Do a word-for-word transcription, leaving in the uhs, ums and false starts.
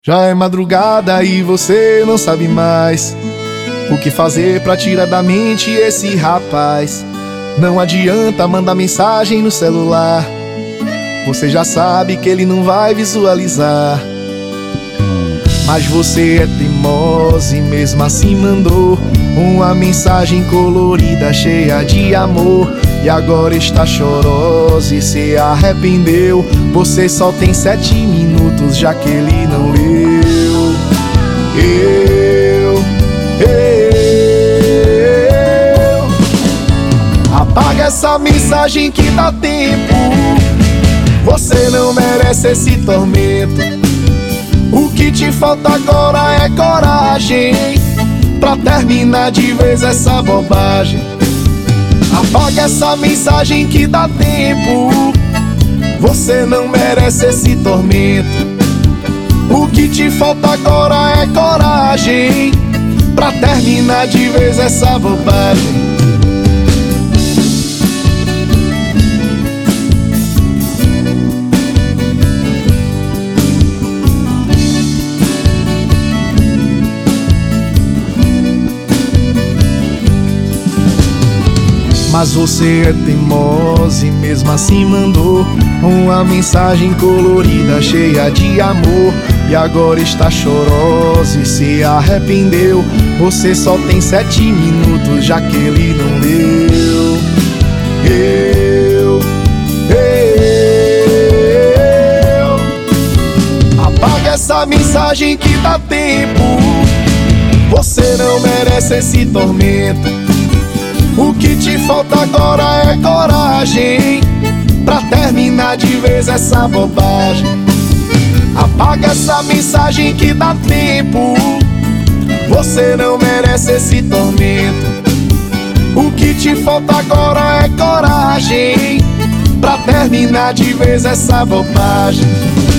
Já é madrugada e você não sabe mais o que fazer pra tirar da mente esse rapaz. Não adianta mandar mensagem no celular, você já sabe que ele não vai visualizar. Mas você é teimosa e mesmo assim mandou uma mensagem colorida, cheia de amor. E agora está chorosa e se arrependeu. Você só tem sete minutos, já que ele não leu. Eu, eu Apaga essa mensagem que dá tempo. Você não merece esse tormento. O que te falta agora é coragem pra terminar de vez essa bobagem. Apaga essa mensagem que dá tempo. Você não merece esse tormento. O que te falta agora é coragem pra terminar de vez essa bobagem. Mas você é teimosa e mesmo assim mandou uma mensagem colorida, cheia de amor. E agora está chorosa e se arrependeu. Você só tem sete minutos, já que ele não leu. Eu, eu Apaga essa mensagem que dá tempo. Você não merece esse tormento. O que te falta agora é coragem pra terminar de vez essa bobagem. Apaga essa mensagem que dá tempo. Você não merece esse tormento. O que te falta agora é coragem pra terminar de vez essa bobagem.